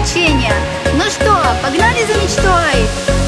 приключения. Ну что, погнали за мечтой?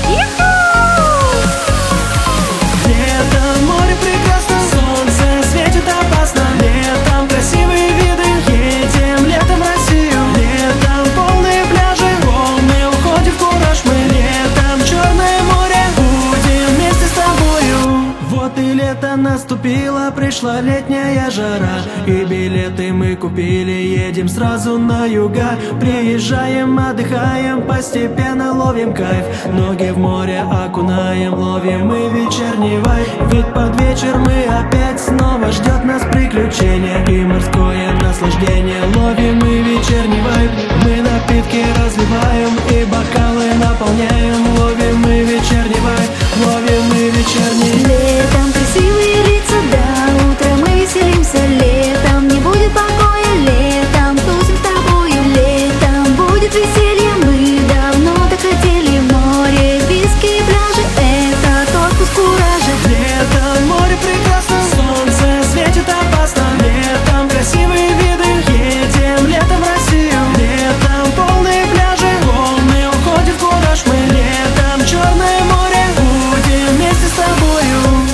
Летом море прекрасно, солнце светит опасно. Летом красивые виды, едем летом в Россию. Летом полные пляжи, волны, уходим в кураж. Мы летом Черное море, будем вместе с тобою. Вот и лето наступило, пришла летняя жара. И билеты мы купили, едем сразу на юга. Приезжаем, отдыхаем, постепенно ловим кайф. Ноги в море окунаем, ловим мы вечерний вайб. Ведь под вечер мы опять снова ждет нас приключение и морское наслаждение. Ловим мы вечерний вайб, мы напитки разливаем и бокалы наполняем. Ловим мы вечерний вайб, ловим мы вечерний. Летом красивые лица, до утра мы веселимся. Летом не будет покоя, летом тусим с тобою. Летом будет веселье, мы давно так хотели. Море, виски и пляжи, это тот вкус куража. Летом море прекрасно, солнце светит опасно. Летом красивые виды, едем летом в Россию. Летом полные пляжи, волны, уходим в кураж. Мы летом Черное море, будем вместе с тобою.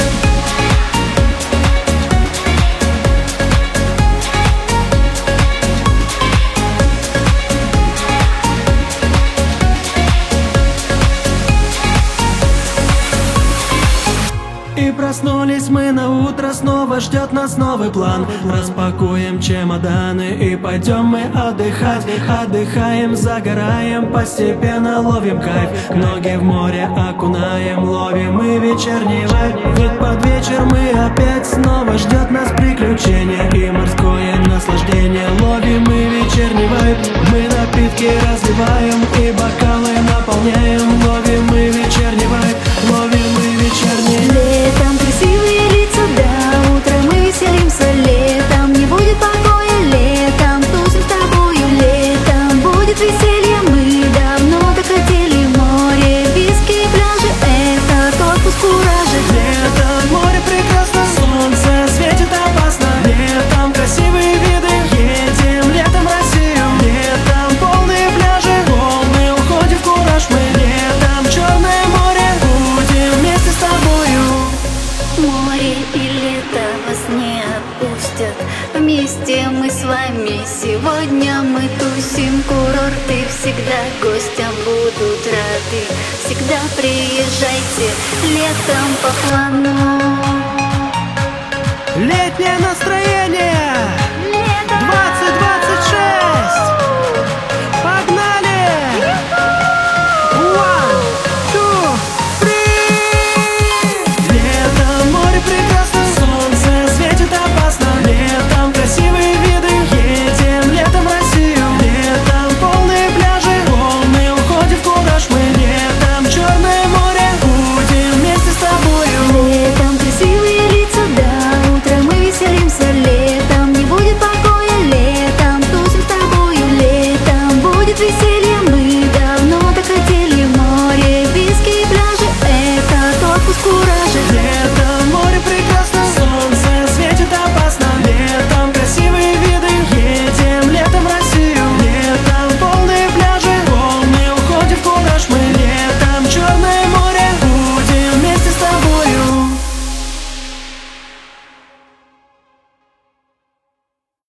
И проснулись мы на утро, снова ждет нас новый план. Распакуем чемоданы и пойдем мы отдыхать. Отдыхаем, загораем, постепенно ловим кайф. Ноги в море окунаем, ловим мы вечерний вайб. Ведь под вечер мы опять снова ждет нас приключение и морское наслаждение. Ловим мы вечерний вайб, мы напитки разливаем и бокалы наполняем. Ловим мы вечерний вайб, ловим мы вечерний. Летом красивые лица, до утра мы веселимся. Летом не будет покоя, летом тусим с тобою. Летом будет веселье, мы давно так хотели. Море, виски и пляжи, это тот вкус куража. Летом море прекрасно, солнце светит опасно. Летом красивые виды, едем летом в Россию. Летом полные пляжи, волны, уходим в кураж. Мы летом Черное море, будем вместе с тобою. Море и лето вас не отпустят. Вместе мы с вами сегодня мы тусим. Курорты всегда гостям будут рады. Всегда приезжайте летом по плану.